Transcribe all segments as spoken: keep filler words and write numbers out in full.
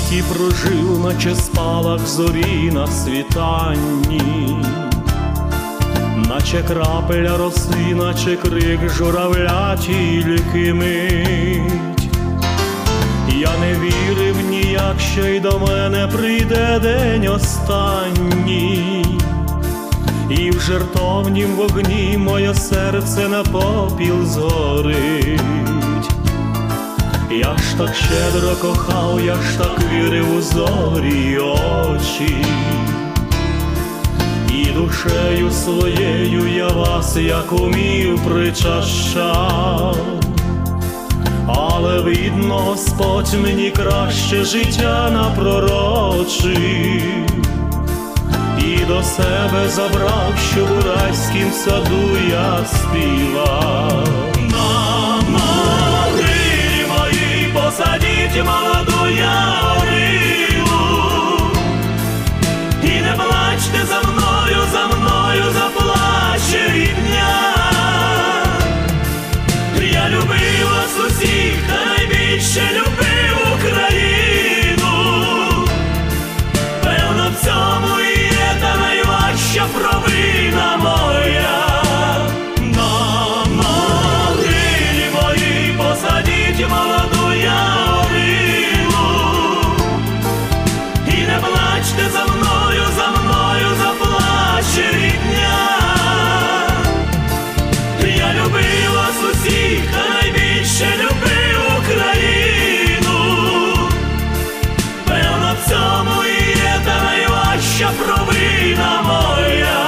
світі прожив, наче спалах зорі на світанні, наче крапеля роси, наче крик журавля тільки мить. Я не вірив ніяк, що й до мене прийде день останній, і в жертовнім вогні моє серце на попіл згорить. Я ж так щедро кохав, я ж так вірив у зорі очі, і душею своєю я вас, як умів, причащав. Але видно, Господь мені краще життя напророчив, і до себе забрав, щоб у райськім саду я співав. На могилі моїй посадіть молоду ялину, і не плачте за мною, за мною заплаче рідня. Я любив вас усіх, та найбільше любив Україну. Певно, в цьому і є та найважча провина моя. На могилі моїй посадіть молоду ялину, і не плачте за мною, за мною заплаче рідня. Я любив вас усіх, та найбільше любив Україну. Певно, в цьому і є та найважча провина моя.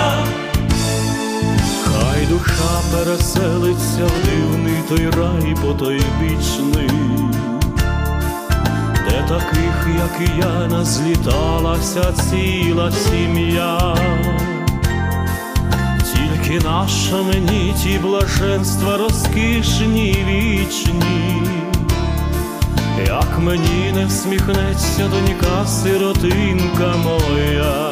Хай душа переселиться в дивний той рай потойбічний, де таких, як і я, назліталася ціла сім'я. Тільки наша мені ті блаженства розкішні й вічні, як мені не всміхнеться донька сиротинка моя.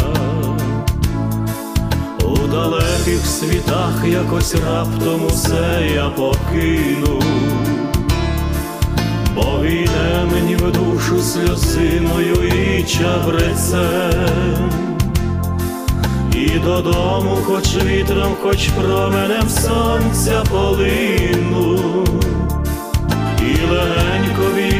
У далеких світах якось раптом усе я покину, бо війне мені в душу сльозиною і чабрецем. І додому хоч вітром, хоч променем сонця полину, і легенько